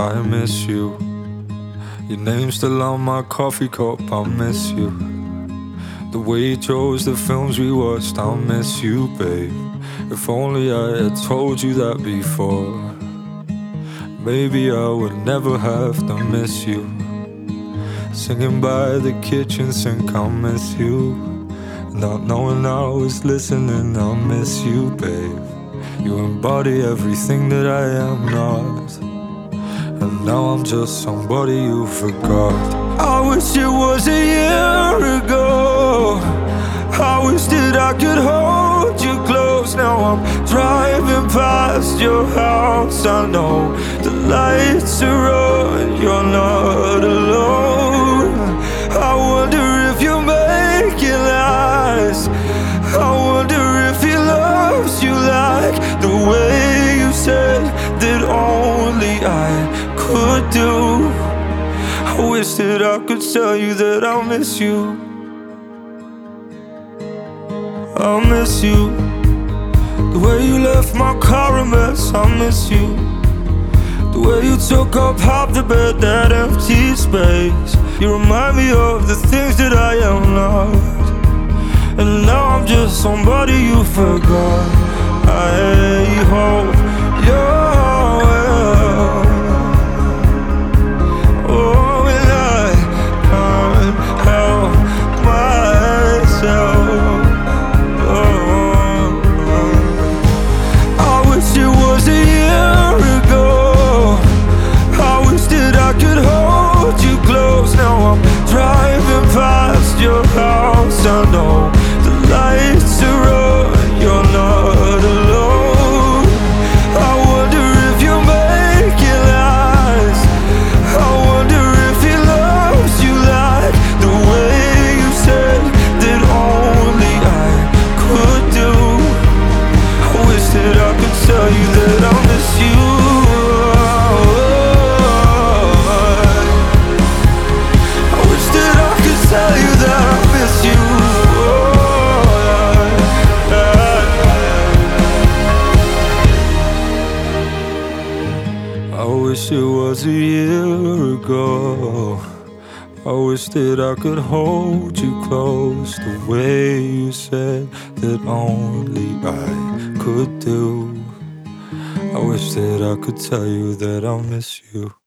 I miss you. Your name's still on my coffee cup, I miss you. The way you chose the films we watched, I miss you, babe. If only I had told you that before, maybe I would never have to miss you. Singing by the kitchen sink, I miss you. Not knowing I was listening, I miss you, babe. You embody everything that I am not, and now I'm just somebody you forgot. I wish it was a year ago. I wish that I could hold you close. Now I'm driving past your house. I know the lights are on, you're not alone. I wonder if you make it last. I wonder if he loves you like the way you said that only I could do. I wish that I could tell you that I miss you. I miss you. The way you left my car a mess, I miss you. The way you took up half the bed, that empty space. You remind me of the things that I am not, and now I'm just somebody you forgot. I hope you're well. Oh, and I can't help myself. I wish it was a year ago. I wish that I could hold you close. Now I'm driving past your house. I know the lights are on, you're not alone. I wonder if you make it last. I wonder if he loves you like the way you said that only I could do. I wish that I could tell you that I miss you. I wish that I could tell you that I miss you. I wish it was a year ago. I wish that I could hold you close the way you said that only I could do. I wish that I could tell you that I miss you.